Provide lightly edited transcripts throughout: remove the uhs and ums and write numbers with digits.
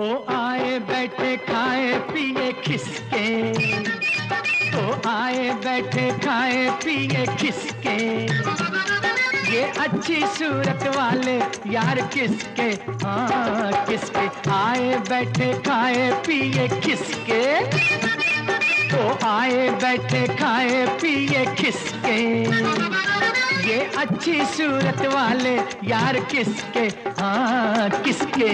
ओ आए बैठे खाए पिए खिसके, ओ आए बैठे खाए पिए खिसके, ये अच्छी सूरत वाले यार किसके, हाँ किसके, आए बैठे खाए पिए खिसके, तो आए बैठे खाए पिए खिसके, ये अच्छी सूरत वाले यार किसके, हाँ किसके।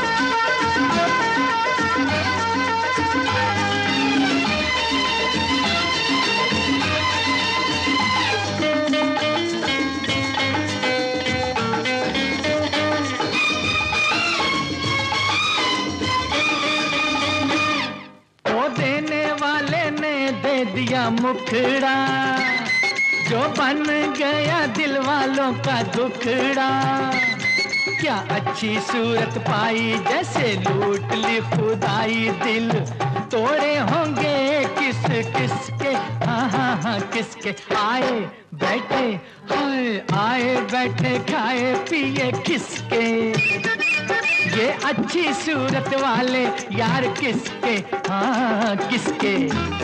दिया मुखड़ा जो बन गया दिल वालों का दुखड़ा, क्या अच्छी सूरत पाई जैसे लूट ली खुदाई, दिल तोड़े होंगे किस किसके, हाँ हाँ हाँ किसके, आए बैठे हाय आए बैठे खाए पिए किसके, ये अच्छी सूरत वाले यार किसके, हाँ किसके।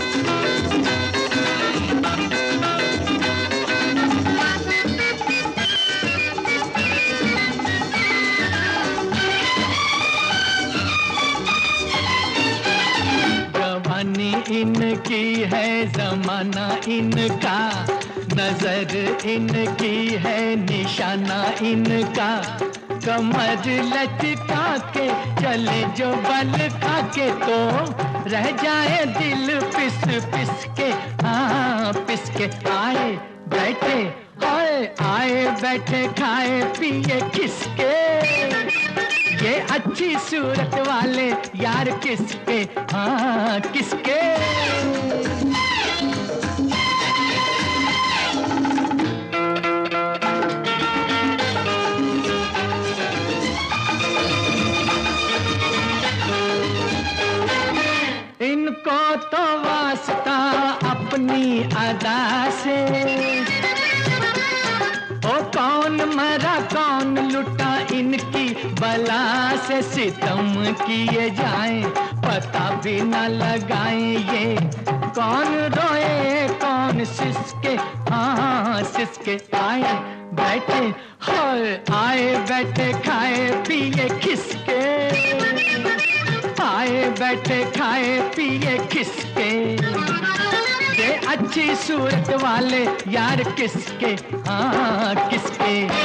जवानी इनकी है जमाना इनका, नजर इनकी है निशाना इनका, कमर लचका के चले जो बल खा के, तो रह जाए दिल पिस पिस के, हाँ पिस के, आए बैठे हाय आए बैठे खाए पिए किसके, ये अच्छी सूरत वाले यार किसके, हाँ किसके। इनको तो वास्ता अपनी अदा से, ओ कौन मरा कौन लुटा इनकी बला से, सितम किए जाएं पता भी न लगाएं, ये कौन रोए कौन सिसके, हाँ सिसके, आए बैठे हाय आए बैठे खाए पिए खिसके, आए बैठे खाए पिए किसके, ये अच्छी सूरत वाले यार किसके, हाँ किसके।